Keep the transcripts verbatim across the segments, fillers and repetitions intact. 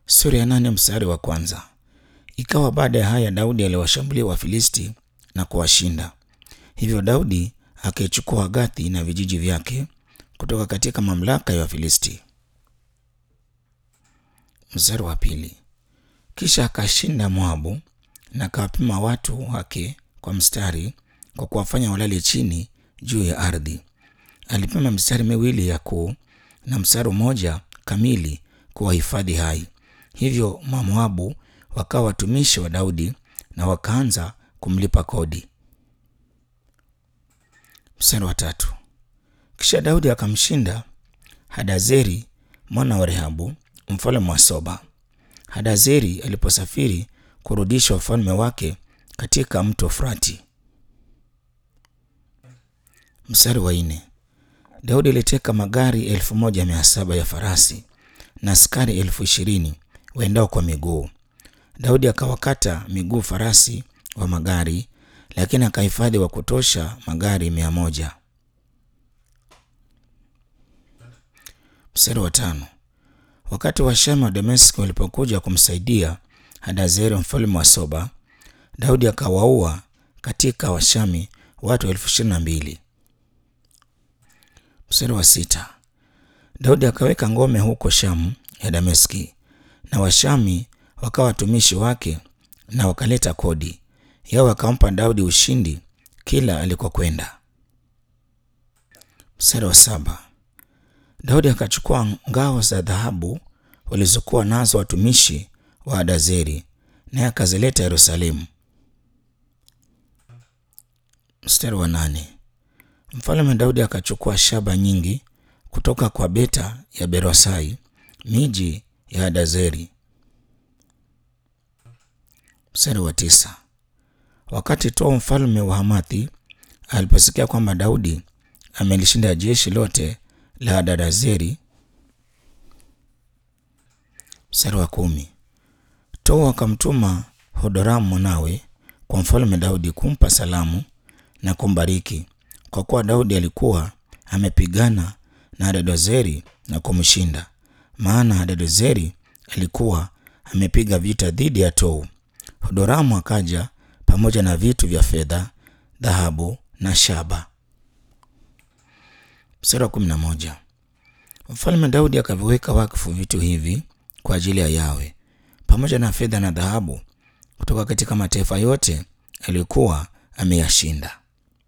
Sura ya nane mstari wa kwanza. Ikawa baada ya haya Daudi aliwashambulia Wafilisti na kuwashinda. Hivyo Daudi akaichukua Gathi na vijiji vyake kutoka katika mamlaka ya Wafilisti. Mstari wa pili. Kisha akashinda Moabu na akawapima watu wake kwa mstari kwa kuwafanya walale chini juu ya ardhi. Alipima mistari miwili ya kuu na mstari mmoja kamili kuwahifadhi hai. Hivyo Mamoabu wakawa watumishi wa Daudi na wakaanza kumlipa kodi. Mstari wa tatu. Kisha Daudi akamshinda Hadazeri mwana wa Rehabu mfalme wa Soba. Hadazeri aliposafiri kurudisha ufalme wake katika mto Frati. Mstari wa nne. Daudi aliteka magari elfu moja mia saba ya farasi na askari elfu ishirini waendao kwa miguu. Daudi akawakata miguu farasi wa magari, lakini akahifadhi wa kutosha magari mia moja. Mstari wa tano. Wakati Washami wa Dameski walipokuja kumsaidia Hadazeri mfalme wa Soba, Daudi akawaua katika Washami watu elfu ishirini na mbili. Mstari wa sita. Daudi akaweka ngome huko Shamu ya Dameski, na Washami wakawa watumishi wake na wakaleta kodi yao, wakampa Daudi ushindi kila alikokwenda. Mstari wa saba. Daudi akachukua ngao za dhahabu walizokuwa nazo watumishi wa Hadazeri, naye akazileta Yerusalemu. Mstari wa nane. Mfalme Daudi akachukua shaba nyingi kutoka kwa Beta ya Berosai, miji ya Hadazeri. Mstari wa tisa. Wakati Tou mfalme wa Hamathi aliposikia kwamba Daudi amelishinda jeshi lote la Hadazeri. Mstari wa kumi. Tou akamtuma Hodoramu mwanawe kwa mfalme Daudi kumpa salamu na kumbariki, kwa kuwa Daudi alikuwa amepigana na Hadadezeri na kumshinda, maana Hadadezeri alikuwa amepiga vita dhidi ya Tou. Hodoramu akaja pamoja na vitu vya fedha, dhahabu na shaba. Mstari wa kumi na moja. Mfalme Daudi akaviweka wakfu vitu hivi kwa ajili ya Yawe, pamoja na fedha na dhahabu kutoka katika mataifa yote aliyokuwa ameyashinda.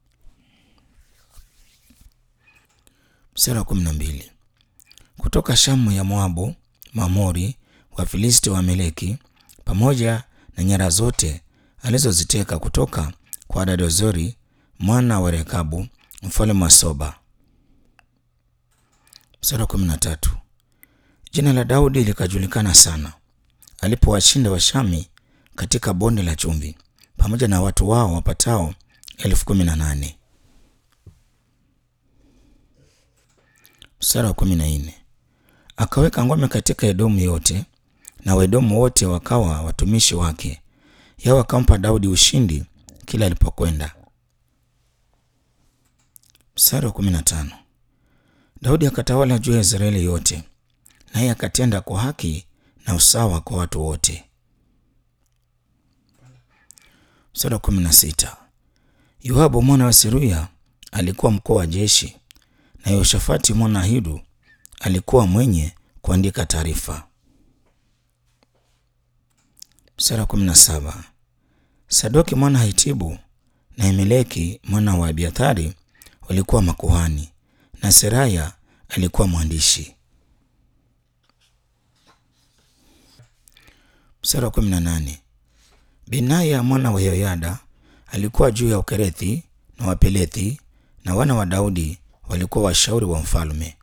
Mstari wa kumi na mbili. Kutoka Shamu ya Moabu, Mamori, Wafilisti wa Amaleki, pamoja na nyara zote alizoziteka kutoka kwa Hadadezeri mwana wa Rekabu mfalme wa Soba. Mstari wa kumi na tatu. Jina la Daudi likajulikana sana alipowashinda Washami katika bonde la chumvi, pamoja na watu wao wapatao elfu kumi na nane. Mstari wa kumi na nne. Akaweka ngome katika Edomu yote, na Waedomu wote wakawa watumishi wake, yao wakampa Daudi ushindi kila alipokwenda. Mstari wa kumi na tano. Daudi akatawala juu ya Israeli yote, naye akatenda kwa haki na usawa kwa watu wote. Mstari wa kumi na sita. Yoabu mwana wa Seruya alikuwa mkuu wa jeshi, na Yehoshafati mwana Ahidu alikuwa mwenye kuandika taarifa. Mstari wa kumi na saba. Sadoki mwana Hitibu na Emeleki mwana wa Abiathari walikuwa makuhani, na Seraya alikuwa mwandishi. Mstari wa kumi na nane. Benaya mwana wa Yehoyada alikuwa juu ya Ukerethi na Wapelethi, na wana wa Daudi walikuwa washauri wa mfalme.